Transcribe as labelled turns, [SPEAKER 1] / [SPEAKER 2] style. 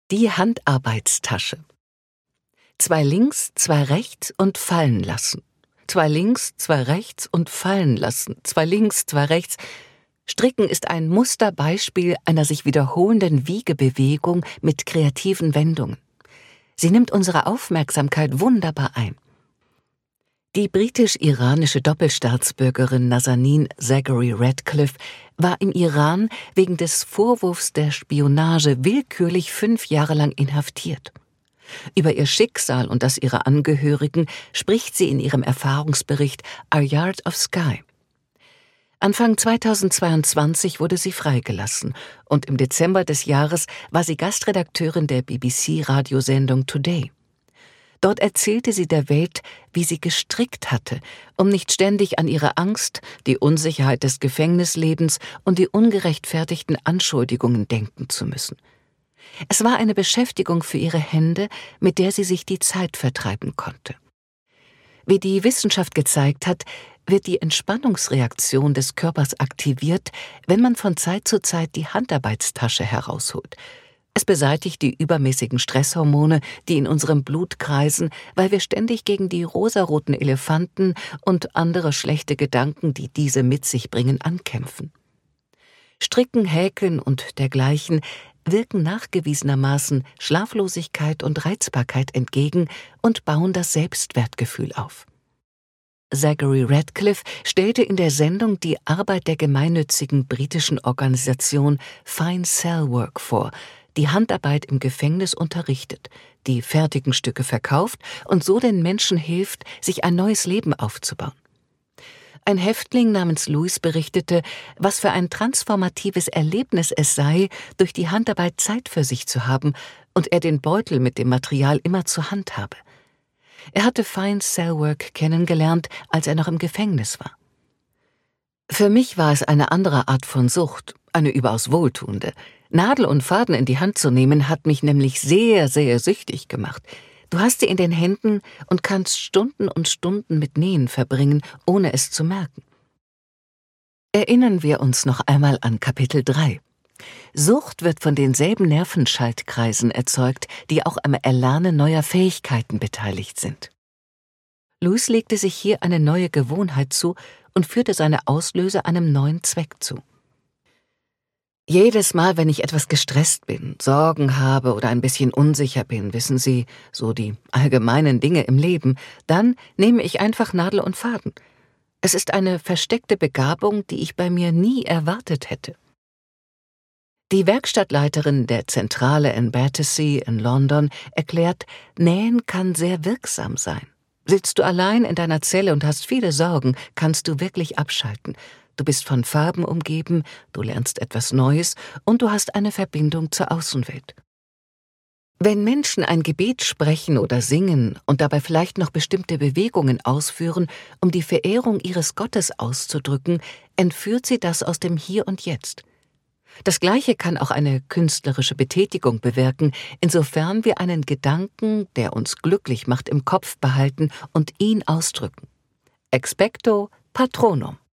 [SPEAKER 1] Die Handarbeitstasche. 2 links, 2 rechts und fallen lassen. 2 links, 2 rechts und fallen lassen. 2 links, 2 rechts. Stricken ist ein Musterbeispiel einer sich wiederholenden Wiegebewegung mit kreativen Wendungen. Sie nimmt unsere Aufmerksamkeit wunderbar ein. Die britisch-iranische Doppelstaatsbürgerin Nazanin Zaghari Ratcliffe war im Iran wegen des Vorwurfs der Spionage willkürlich 5 Jahre lang inhaftiert. Über ihr Schicksal und das ihrer Angehörigen spricht sie in ihrem Erfahrungsbericht A Yard of Sky. Anfang 2022 wurde sie freigelassen und im Dezember des Jahres war sie Gastredakteurin der BBC-Radiosendung Today. Dort erzählte sie der Welt, wie sie gestrickt hatte, um nicht ständig an ihre Angst, die Unsicherheit des Gefängnislebens und die ungerechtfertigten Anschuldigungen denken zu müssen. Es war eine Beschäftigung für ihre Hände, mit der sie sich die Zeit vertreiben konnte. Wie die Wissenschaft gezeigt hat, wird die Entspannungsreaktion des Körpers aktiviert, wenn man von Zeit zu Zeit die Handarbeitstasche herausholt. Es beseitigt die übermäßigen Stresshormone, die in unserem Blut kreisen, weil wir ständig gegen die rosaroten Elefanten und andere schlechte Gedanken, die diese mit sich bringen, ankämpfen. Stricken, Häkeln und dergleichen wirken nachgewiesenermaßen Schlaflosigkeit und Reizbarkeit entgegen und bauen das Selbstwertgefühl auf. Zaghari Ratcliffe stellte in der Sendung die Arbeit der gemeinnützigen britischen Organisation Fine Cell Work vor, die Handarbeit im Gefängnis unterrichtet, die fertigen Stücke verkauft und so den Menschen hilft, sich ein neues Leben aufzubauen. Ein Häftling namens Louis berichtete, was für ein transformatives Erlebnis es sei, durch die Handarbeit Zeit für sich zu haben und er den Beutel mit dem Material immer zur Hand habe. Er hatte Fine Cell Work kennengelernt, als er noch im Gefängnis war. Für mich war es eine andere Art von Sucht, eine überaus wohltuende. Nadel und Faden in die Hand zu nehmen, hat mich nämlich sehr, sehr süchtig gemacht. Du hast sie in den Händen und kannst Stunden und Stunden mit Nähen verbringen, ohne es zu merken. Erinnern wir uns noch einmal an Kapitel 3. Sucht wird von denselben Nervenschaltkreisen erzeugt, die auch am Erlernen neuer Fähigkeiten beteiligt sind. Louis legte sich hier eine neue Gewohnheit zu und führte seine Auslöser einem neuen Zweck zu. Jedes Mal, wenn ich etwas gestresst bin, Sorgen habe oder ein bisschen unsicher bin, wissen Sie, so die allgemeinen Dinge im Leben, dann nehme ich einfach Nadel und Faden. Es ist eine versteckte Begabung, die ich bei mir nie erwartet hätte. Die Werkstattleiterin der Zentrale in Battersea in London erklärt, Nähen kann sehr wirksam sein. Sitzt du allein in deiner Zelle und hast viele Sorgen, kannst du wirklich abschalten. Du bist von Farben umgeben, du lernst etwas Neues und du hast eine Verbindung zur Außenwelt. Wenn Menschen ein Gebet sprechen oder singen und dabei vielleicht noch bestimmte Bewegungen ausführen, um die Verehrung ihres Gottes auszudrücken, entführt sie das aus dem Hier und Jetzt. Das Gleiche kann auch eine künstlerische Betätigung bewirken, insofern wir einen Gedanken, der uns glücklich macht, im Kopf behalten und ihn ausdrücken. Expecto Patronum.